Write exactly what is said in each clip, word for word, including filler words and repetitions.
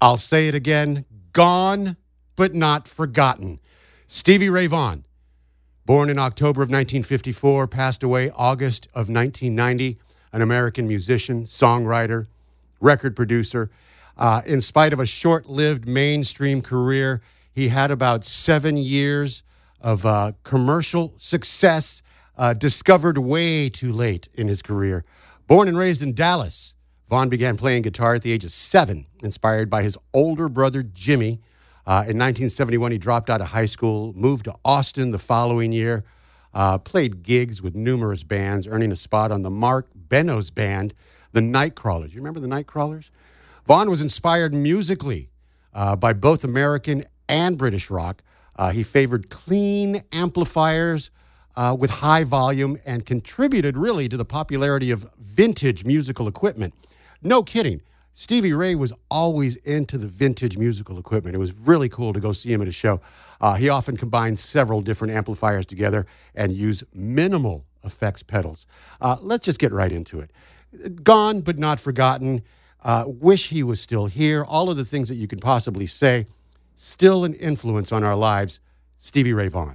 I'll say it again, gone but not forgotten. Stevie Ray Vaughan, born in October of nineteen fifty-four, passed away August of nineteen ninety, an American musician, songwriter, record producer. Uh, in spite of a short-lived mainstream career, he had about seven years of uh, commercial success, uh, discovered way too late in his career. Born and raised in Dallas, Vaughan began playing guitar at the age of seven, inspired by his older brother, Jimmy. Uh, in nineteen seventy-one, he dropped out of high school, moved to Austin the following year, uh, played gigs with numerous bands, earning a spot on the Mark Benno's band, the Nightcrawlers. You remember the Nightcrawlers? Vaughan was inspired musically uh, by both American and British rock. Uh, he favored clean amplifiers uh, with high volume and contributed really to the popularity of vintage musical equipment. No kidding. Stevie Ray was always into the vintage musical equipment. It was really cool to go see him at a show. Uh, he often combined several different amplifiers together and used minimal effects pedals. Uh, let's just get right into it. Gone but not forgotten. Uh, wish he was still here. All of the things that you could possibly say. Still an influence on our lives. Stevie Ray Vaughan.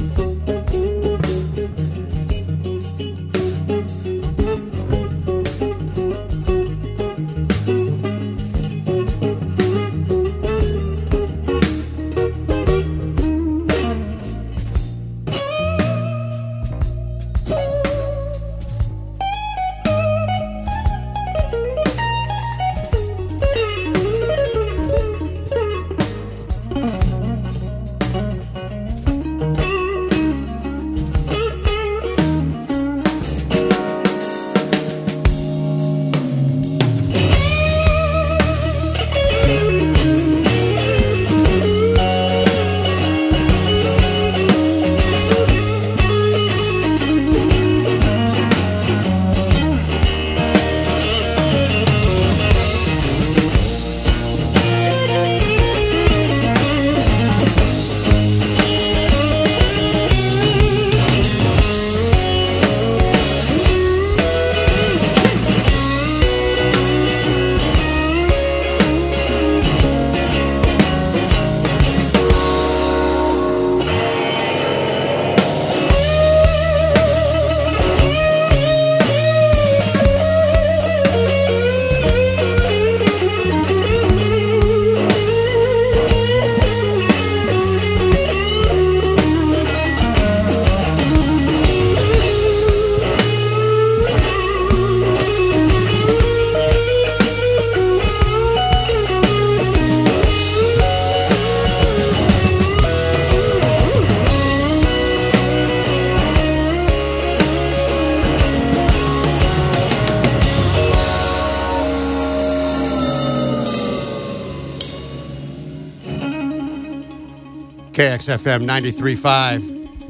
K X F M ninety-three point five.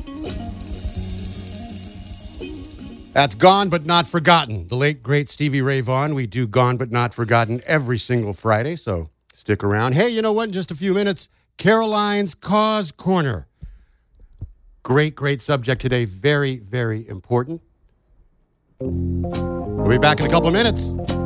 That's Gone But Not Forgotten. The late, great Stevie Ray Vaughan. We do Gone But Not Forgotten every single Friday, so stick around. Hey, you know what? In just a few minutes, Caroline's Cause Corner. Great, great subject today. Very, very important. We'll be back in a couple of minutes.